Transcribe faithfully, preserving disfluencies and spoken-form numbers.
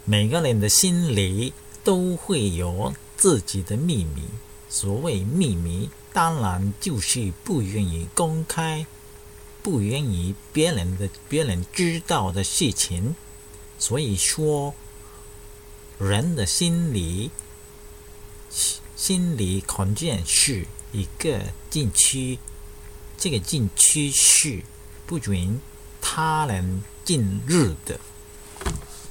每个人的心里都会有自己的秘密。所谓秘密，当然就是不愿意公开，不愿意别人的别人知道的事情。所以说，人的心理心理空间是一个禁区，这个禁区是不准他人进入的。